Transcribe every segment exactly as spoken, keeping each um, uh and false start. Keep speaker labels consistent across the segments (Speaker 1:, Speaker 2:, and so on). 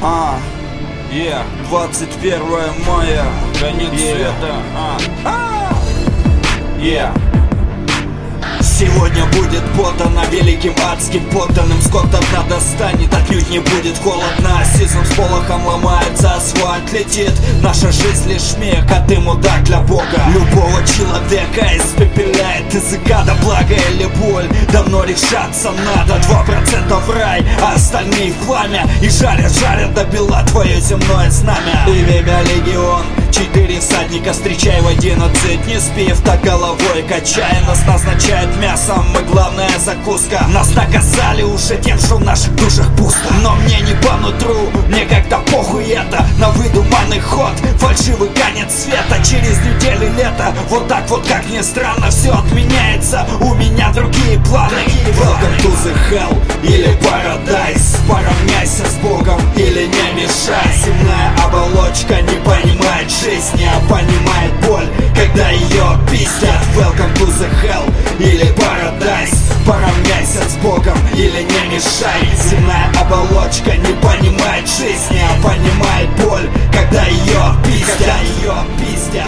Speaker 1: А, yeah. двадцать первое мая, конец yeah. света. А, а, yeah. Сегодня будет подано великим адским подданным. Скот от дна достанет, отнюдь не будет холодно. Сизм с полохом ломается, асфальт летит. Наша жизнь лишь миг, а ты мудак для Бога. Любого человека испепеляет языка, да благо или боль. Давно решаться надо, два процента в рай, а остальные в пламя. И жарят, жарят до бела твое земное знамя. И время легион, четыре всадника, встречай в одиннадцать. Не спив, так головой качая, нас назначает мясом, мы главная закуска. Нас наказали уже тем, что в наших душах пусто. Но мне не по нутру, мне как-то похуй это. На выдуманный ход, фальшивый конец света. Через неделю лето, вот так вот, как ни странно, все отменяется. У меня другие планы. Welcome to the hell или Paradise. Поравняйся с Богом или не мешай. Земная оболочка не понимает жизни, а понимает боль, когда ее пиздят. Welcome to the hell или Paradise. Поравняйся с Богом или не мешай. Земная оболочка не понимает жизни, а понимает боль, когда ее пиздят. Когда ее пиздят.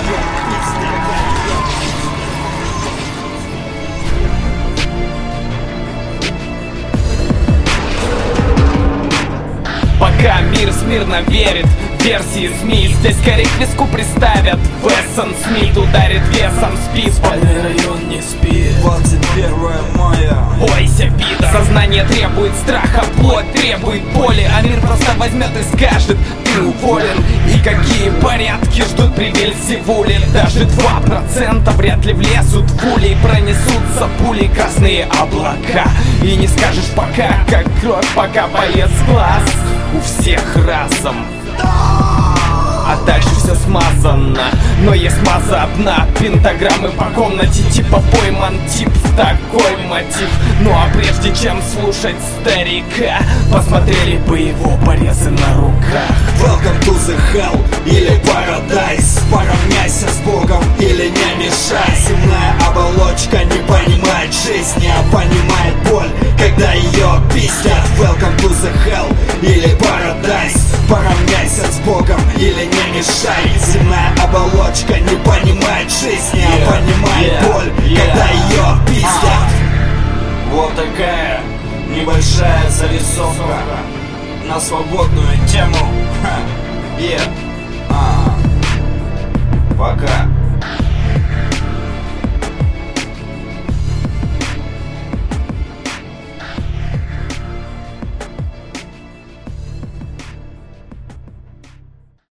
Speaker 2: Пока мир смирно верит в версии СМИ, здесь скорее к виску приставят. Вессон Смит ударит весом в спис. Спальный район не спит.
Speaker 1: двадцать первое мая.
Speaker 2: Бойся, пидор. Сознание требует страха, плоть требует боли, а мир просто возьмет и скажет: ты уволен. И какие порядки ждут при Вельзевуле? Даже два процента вряд ли влезут в пули. Пронесутся пули красные облака. И не скажешь пока, как кровь, пока боец глаз у всех разом. А дальше все смазано, но есть маза одна. Пентаграммы по комнате, типа пойман тип в такой мотив. Ну а прежде чем слушать старика, посмотрели бы его порезы на руках.
Speaker 1: Welcome to the hell или Paradise. Поравняйся с Богом или не мешай. Земная оболочка не понимает жизни, а понимает боль, когда ее пиздят. Welcome to the hell или Paradise. Поравняйся с Богом или не мешай. Земная оболочка не понимает жизни, yeah. а понимает yeah. боль, yeah. когда ее пиздят. А. Вот такая небольшая зарисовка на свободную тему. Yeah. А. Пока.